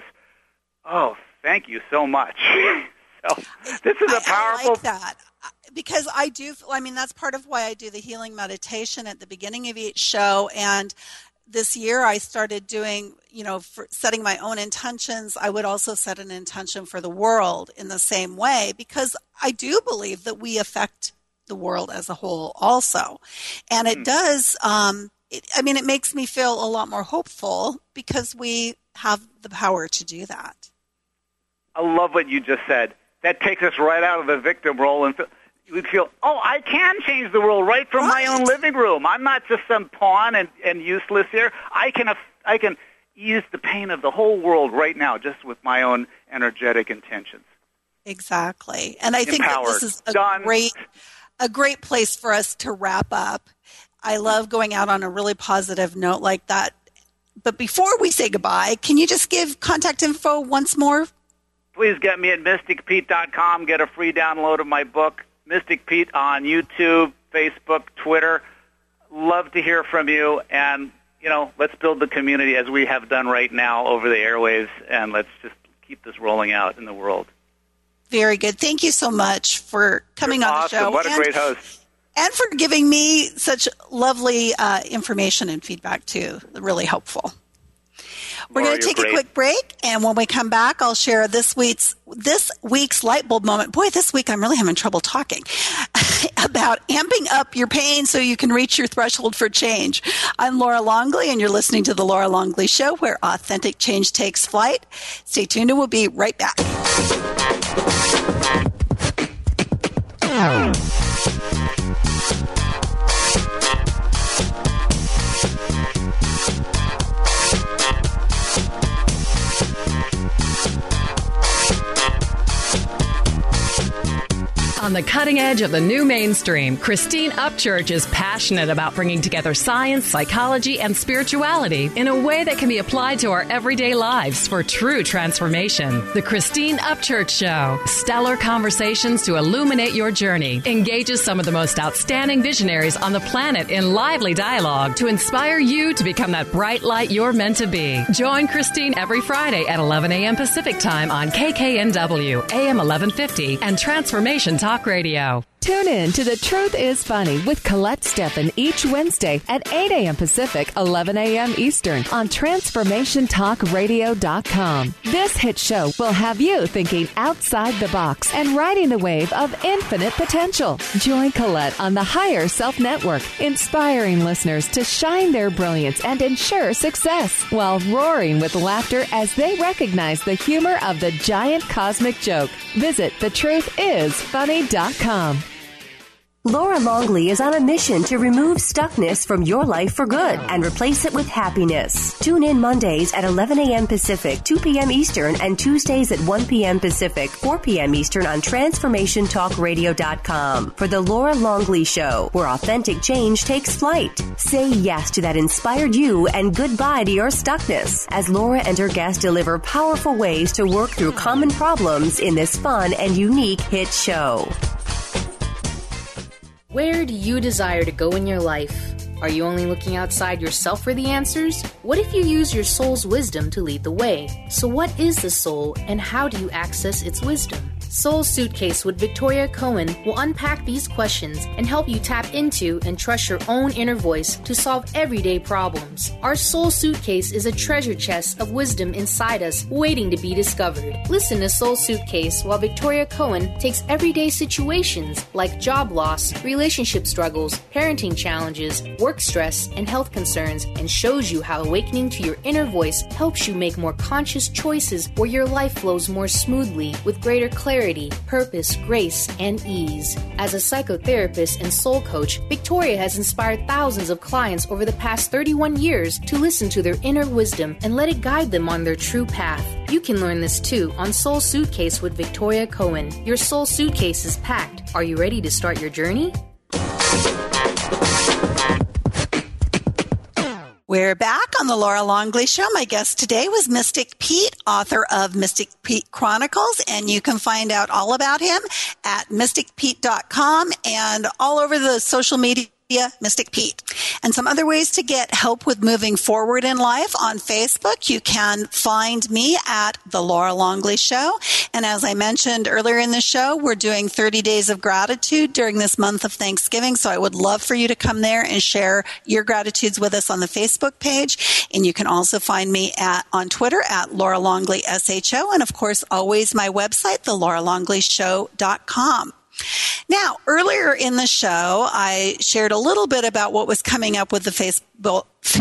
oh, thank you so much. So this is a powerful... I like that. Because I do, I mean, that's part of why I do the healing meditation at the beginning of each show. And this year I started doing, you know, for setting my own intentions. I would also set an intention for the world in the same way, because I do believe that we affect the world as a whole also. And it mm. does, um, it, I mean, it makes me feel a lot more hopeful because we have the power to do that. I love what you just said. That takes us right out of the victim role and you would feel, oh, I can change the world right from right. my own living room. I'm not just some pawn and, and useless here. I can I can ease the pain of the whole world right now just with my own energetic intentions. Exactly. And I Empowered. think that this is a Done. great a great place for us to wrap up. I love going out on a really positive note like that. But before we say goodbye, can you just give contact info once more? Please get me at mystic pete dot com. Get a free download of my book. Mystic Pete on YouTube, Facebook, Twitter. Love to hear from you. And, you know, let's build the community as we have done right now over the airwaves, and let's just keep this rolling out in the world. Very good. Thank you so much for coming You're on awesome. the show. What a and, great host. And for giving me such lovely uh, information and feedback, too. Really helpful. We're going to take great. a quick break, and when we come back, I'll share this week's this week's light bulb moment. Boy, this week I'm really having trouble talking about amping up your pain so you can reach your threshold for change. I'm Laura Longley, and you're listening to The Laura Longley Show, where authentic change takes flight. Stay tuned, and we'll be right back. On the cutting edge of the new mainstream, Christine Upchurch is passionate about bringing together science, psychology, and spirituality in a way that can be applied to our everyday lives for true transformation. The Christine Upchurch Show, stellar conversations to illuminate your journey, engages some of the most outstanding visionaries on the planet in lively dialogue to inspire you to become that bright light you're meant to be. Join Christine every Friday at eleven a.m. Pacific Time on K K N W, A M eleven fifty, and Transformation Talk Radio. Tune in to The Truth is Funny with Colette Steffen each Wednesday at eight a.m. Pacific, eleven a.m. Eastern on transformation talk radio dot com. This hit show will have you thinking outside the box and riding the wave of infinite potential. Join Colette on the Higher Self Network, inspiring listeners to shine their brilliance and ensure success while roaring with laughter as they recognize the humor of the giant cosmic joke. Visit the truth is funny dot com. Laura Longley is on a mission to remove stuckness from your life for good and replace it with happiness. Tune in Mondays at eleven a.m. Pacific, two p.m. Eastern, and Tuesdays at one p.m. Pacific, four p.m. Eastern on transformation talk radio dot com for The Laura Longley Show, where authentic change takes flight. Say yes to that inspired you and goodbye to your stuckness as Laura and her guests deliver powerful ways to work through common problems in this fun and unique hit show. Where do you desire to go in your life? Are you only looking outside yourself for the answers? What if you use your soul's wisdom to lead the way? So what is the soul and how do you access its wisdom? Soul Suitcase with Victoria Cohen will unpack these questions and help you tap into and trust your own inner voice to solve everyday problems. Our Soul Suitcase is a treasure chest of wisdom inside us waiting to be discovered. Listen to Soul Suitcase while Victoria Cohen takes everyday situations like job loss, relationship struggles, parenting challenges, work stress, and health concerns and shows you how awakening to your inner voice helps you make more conscious choices where your life flows more smoothly with greater clarity, purpose, grace, and ease. As a psychotherapist and soul coach, Victoria has inspired thousands of clients over the past thirty-one years to listen to their inner wisdom and let it guide them on their true path. You can learn this too on Soul Suitcase with Victoria Cohen. Your soul suitcase is packed. Are you ready to start your journey? We're back on the Laura Longley Show. My guest today was Mystic Pete, author of Mystic Pete Chronicles, and you can find out all about him at mystic pete dot com and all over the social media. Mystic Pete. And some other ways to get help with moving forward in life on Facebook. You can find me at The Laura Longley Show. And as I mentioned earlier in the show, we're doing thirty days of gratitude during this month of Thanksgiving. So I would love for you to come there and share your gratitudes with us on the Facebook page. And you can also find me at on Twitter at Laura Longley S H O. And of course, always my website, the laura longley show dot com. Now, earlier in the show, I shared a little bit about what was coming up with the Facebook.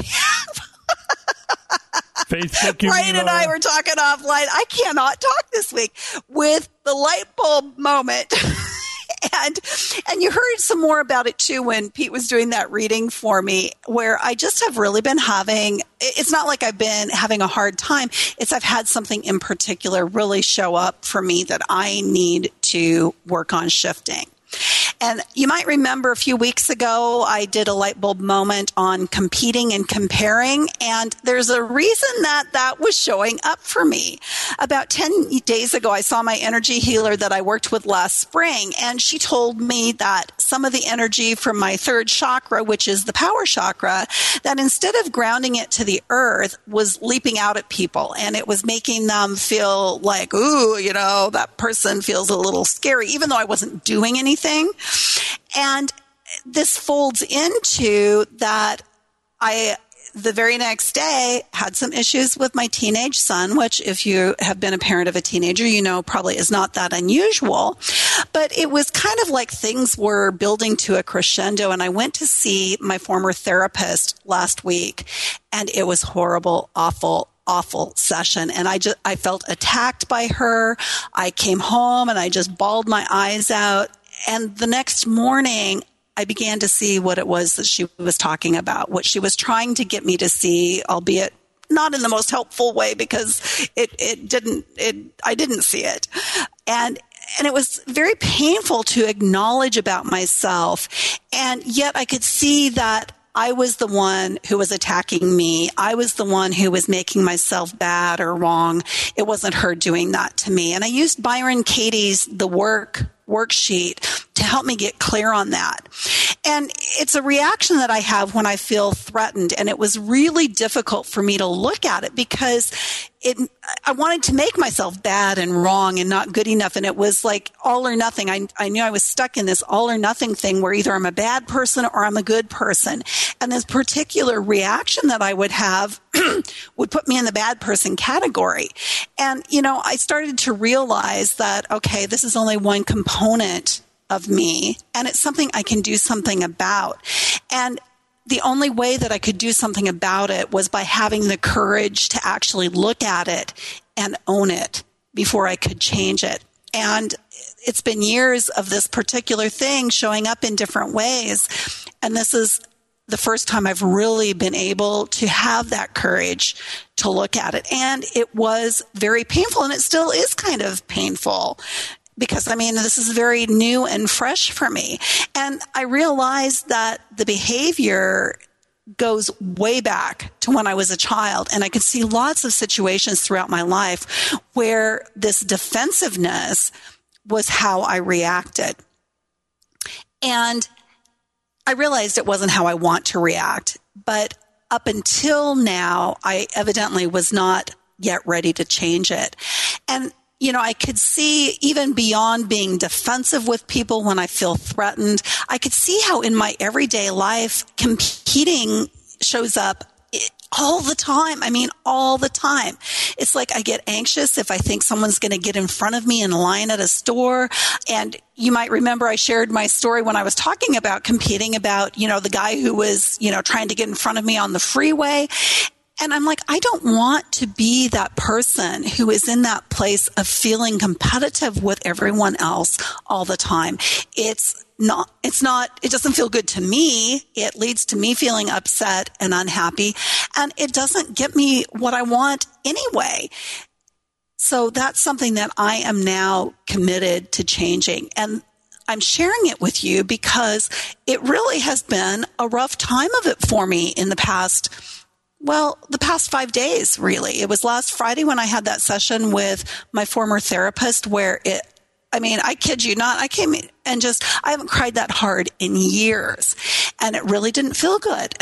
Facebook. Brian and I were talking offline. I cannot talk this week with the light bulb moment. And and you heard some more about it, too, when Pete was doing that reading for me, where I just have really been having – it's not like I've been having a hard time. It's I've had something in particular really show up for me that I need to work on shifting. And you might remember a few weeks ago, I did a light bulb moment on competing and comparing. And there's a reason that that was showing up for me. About ten days ago, I saw my energy healer that I worked with last spring. And she told me that some of the energy from my third chakra, which is the power chakra, that instead of grounding it to the earth, was leaping out at people. And it was making them feel like, ooh, you know, that person feels a little scary, even though I wasn't doing anything. And this folds into that I, the very next day, had some issues with my teenage son, which if you have been a parent of a teenager, you know probably is not that unusual. But it was kind of like things were building to a crescendo. And I went to see my former therapist last week, and it was horrible, awful, awful session. And I just, I felt attacked by her. I came home and I just bawled my eyes out. And the next morning, I began to see what it was that she was talking about, what she was trying to get me to see, albeit not in the most helpful way because it, it didn't, it, I didn't see it. And, and it was very painful to acknowledge about myself. And yet I could see that I was the one who was attacking me. I was the one who was making myself bad or wrong. It wasn't her doing that to me. And I used Byron Katie's The Work worksheet to help me get clear on that. And it's a reaction that I have when I feel threatened. And it was really difficult for me to look at it because it, I wanted to make myself bad and wrong and not good enough. And it was like all or nothing. I, I knew I was stuck in this all or nothing thing where either I'm a bad person or I'm a good person. And this particular reaction that I would have would put me in the bad person category. And, you know, I started to realize that, okay, this is only one component of me, and it's something I can do something about. And the only way that I could do something about it was by having the courage to actually look at it and own it before I could change it. And it's been years of this particular thing showing up in different ways. And this is the first time I've really been able to have that courage to look at it. And it was very painful, and it still is kind of painful. Because, I mean, this is very new and fresh for me. And I realized that the behavior goes way back to when I was a child. And I could see lots of situations throughout my life where this defensiveness was how I reacted. And I realized it wasn't how I want to react. But up until now, I evidently was not yet ready to change it. And you know, I could see even beyond being defensive with people when I feel threatened, I could see how in my everyday life competing shows up all the time. I mean, all the time. It's like I get anxious if I think someone's going to get in front of me in line at a store. And you might remember I shared my story when I was talking about competing about, you know, the guy who was, you know, trying to get in front of me on the freeway. And I'm like, I don't want to be that person who is in that place of feeling competitive with everyone else all the time. It's not, it's not, it doesn't feel good to me. It leads to me feeling upset and unhappy. And it doesn't get me what I want anyway. So that's something that I am now committed to changing. And I'm sharing it with you because it really has been a rough time of it for me in the past Well, the past five days, really. It was last Friday when I had that session with my former therapist where it, I mean, I kid you not, I came and just, I haven't cried that hard in years. And it really didn't feel good.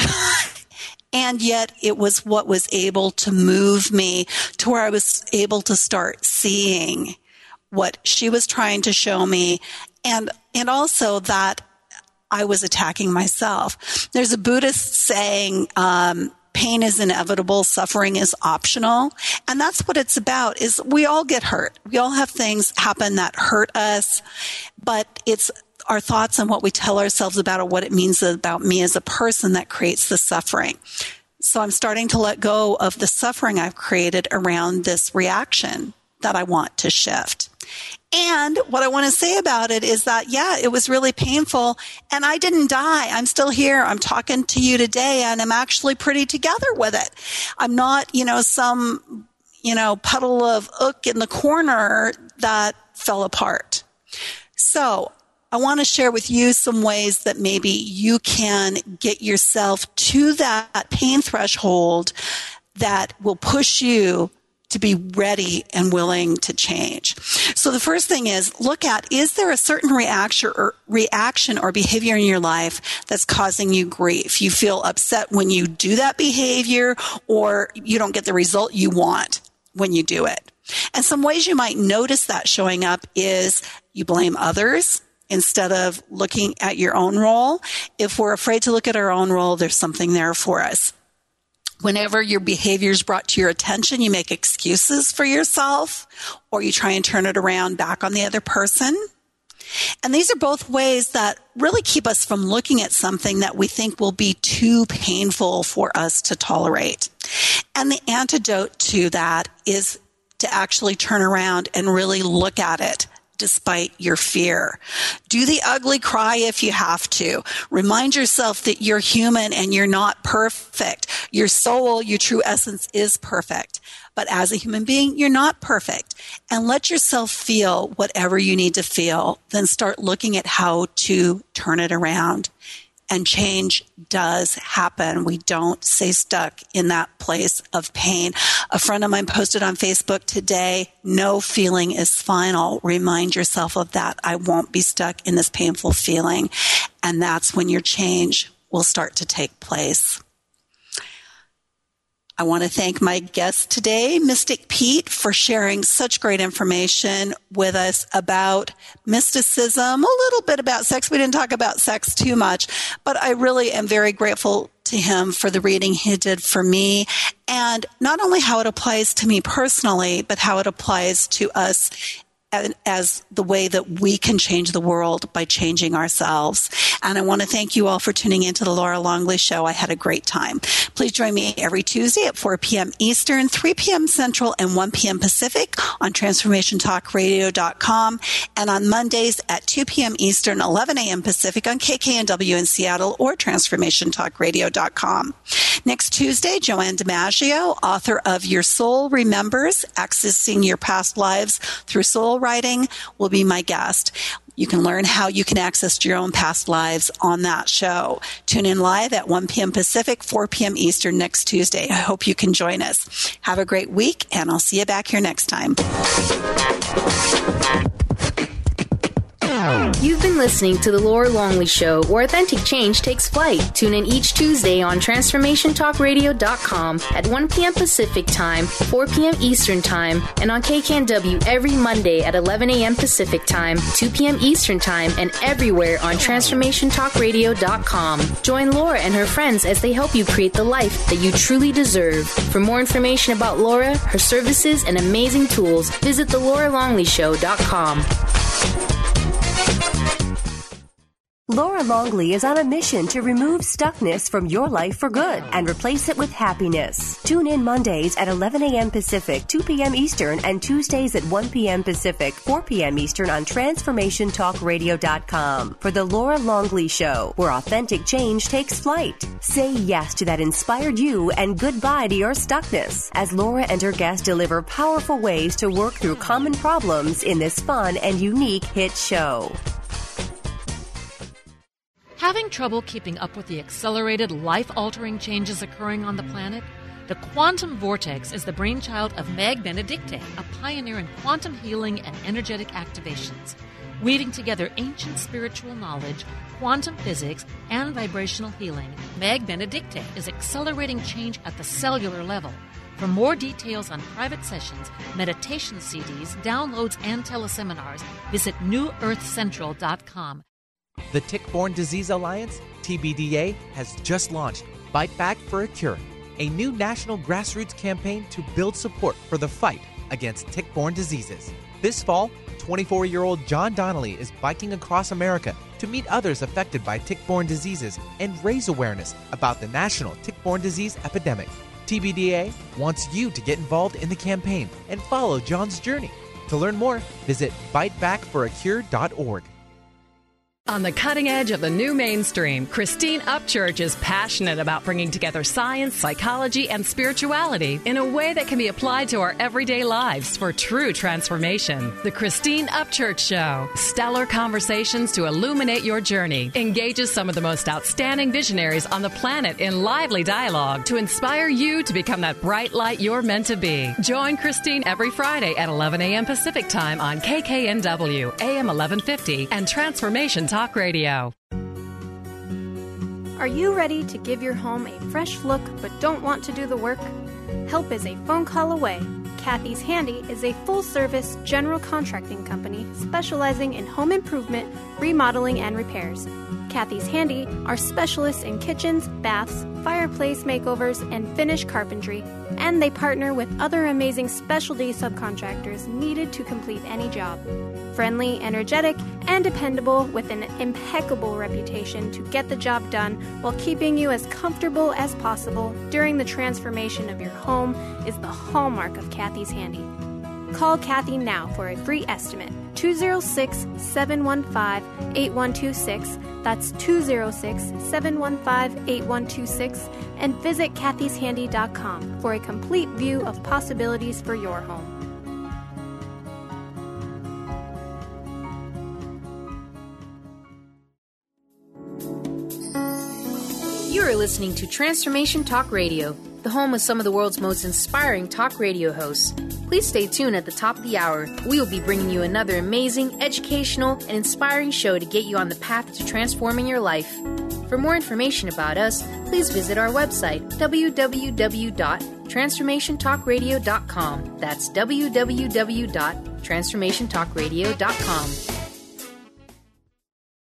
And yet it was what was able to move me to where I was able to start seeing what she was trying to show me. And, and also that I was attacking myself. There's a Buddhist saying, um, pain is inevitable, suffering is optional. And that's what it's about, is we all get hurt. We all have things happen that hurt us, but it's our thoughts and what we tell ourselves about it, what it means about me as a person that creates the suffering. So I'm starting to let go of the suffering I've created around this reaction that I want to shift. And what I want to say about it is that, yeah, it was really painful and I didn't die. I'm still here. I'm talking to you today and I'm actually pretty together with it. I'm not, you know, some, you know, puddle of ook in the corner that fell apart. So I want to share with you some ways that maybe you can get yourself to that pain threshold that will push you to be ready and willing to change. So the first thing is, look at, is there a certain reaction or reaction or behavior in your life that's causing you grief? You feel upset when you do that behavior, or you don't get the result you want when you do it. And some ways you might notice that showing up is you blame others instead of looking at your own role. If we're afraid to look at our own role, there's something there for us. Whenever your behavior is brought to your attention, you make excuses for yourself, or you try and turn it around back on the other person. And these are both ways that really keep us from looking at something that we think will be too painful for us to tolerate. And the antidote to that is to actually turn around and really look at it despite your fear. Do the ugly cry if you have to. Remind yourself that you're human and you're not perfect. Your soul, your true essence is perfect. But as a human being, you're not perfect. And let yourself feel whatever you need to feel. Then start looking at how to turn it around. And change does happen. We don't stay stuck in that place of pain. A friend of mine posted on Facebook today, no feeling is final. Remind yourself of that. I won't be stuck in this painful feeling. And that's when your change will start to take place. I want to thank my guest today, Mystic Pete, for sharing such great information with us about mysticism, a little bit about sex. We didn't talk about sex too much, but I really am very grateful to him for the reading he did for me, and not only how it applies to me personally, but how it applies to us as the way that we can change the world by changing ourselves. And I want to thank you all for tuning into the Laura Longley Show. I had a great time. Please join me every Tuesday at four p.m. Eastern, three p.m. Central, and one p.m. Pacific on transformation talk radio dot com, and on Mondays at two p.m. Eastern, eleven a.m. Pacific on K K N W in Seattle or transformation talk radio dot com. Next Tuesday, Joanne DiMaggio, author of Your Soul Remembers, Accessing Your Past Lives Through Soul Writing, will be my guest. You can learn how you can access your own past lives on that show. Tune in live at one p.m. Pacific, four p.m. Eastern next Tuesday. I hope you can join us. Have a great week, and I'll see you back here next time. You've been listening to The Laura Longley Show, where authentic change takes flight. Tune in each Tuesday on transformation talk radio dot com at one p.m. Pacific Time, four p.m. Eastern Time, and on K K N W every Monday at eleven a.m. Pacific Time, two p.m. Eastern Time, and everywhere on transformation talk radio dot com. Join Laura and her friends as they help you create the life that you truly deserve. For more information about Laura, her services, and amazing tools, visit the laura longley show dot com. Laura Longley is on a mission to remove stuckness from your life for good and replace it with happiness. Tune in Mondays at eleven a.m. Pacific, two p.m. Eastern, and Tuesdays at one p.m. Pacific, four p.m. Eastern on transformation talk radio dot com for The Laura Longley Show, where authentic change takes flight. Say yes to that inspired you and goodbye to your stuckness as Laura and her guests deliver powerful ways to work through common problems in this fun and unique hit show. Having trouble keeping up with the accelerated, life-altering changes occurring on the planet? The quantum vortex is the brainchild of Meg Benedicte, a pioneer in quantum healing and energetic activations. Weaving together ancient spiritual knowledge, quantum physics, and vibrational healing, Meg Benedicte is accelerating change at the cellular level. For more details on private sessions, meditation C Ds, downloads, and teleseminars, visit new earth central dot com. The Tick-Borne Disease Alliance, T B D A, has just launched Bite Back for a Cure, a new national grassroots campaign to build support for the fight against tick-borne diseases. This fall, twenty-four-year-old John Donnelly is biking across America to meet others affected by tick-borne diseases and raise awareness about the national tick-borne disease epidemic. T B D A wants you to get involved in the campaign and follow John's journey. To learn more, visit bite back for a cure dot org. On the cutting edge of the new mainstream, Christine Upchurch is passionate about bringing together science, psychology, and spirituality in a way that can be applied to our everyday lives for true transformation. The Christine Upchurch Show, stellar conversations to illuminate your journey, engages some of the most outstanding visionaries on the planet in lively dialogue to inspire you to become that bright light you're meant to be. Join Christine every Friday at eleven a.m. Pacific Time on K K N W, A M eleven fifty, and Transformation Talk Radio. Are you ready to give your home a fresh look but don't want to do the work? Help is a phone call away. Kathy's Handy is a full-service general contracting company specializing in home improvement, remodeling, and repairs. Kathy's Handy are specialists in kitchens, baths, fireplace makeovers, and finish carpentry, and they partner with other amazing specialty subcontractors needed to complete any job. Friendly, energetic, and dependable with an impeccable reputation to get the job done while keeping you as comfortable as possible during the transformation of your home is the hallmark of Kathy's Handy. Call Kathy now for a free estimate. two oh six, seven one five, eight one two six. That's two oh six, seven one five, eight one two six. And visit kathys handy dot com for a complete view of possibilities for your home. You are listening to Transformation Talk Radio. the home of some of the world's most inspiring talk radio hosts. Please stay tuned at the top of the hour. We will be bringing you another amazing, educational, and inspiring show to get you on the path to transforming your life. For more information about us, please visit our website, w w w dot transformation talk radio dot com. That's w w w dot transformation talk radio dot com.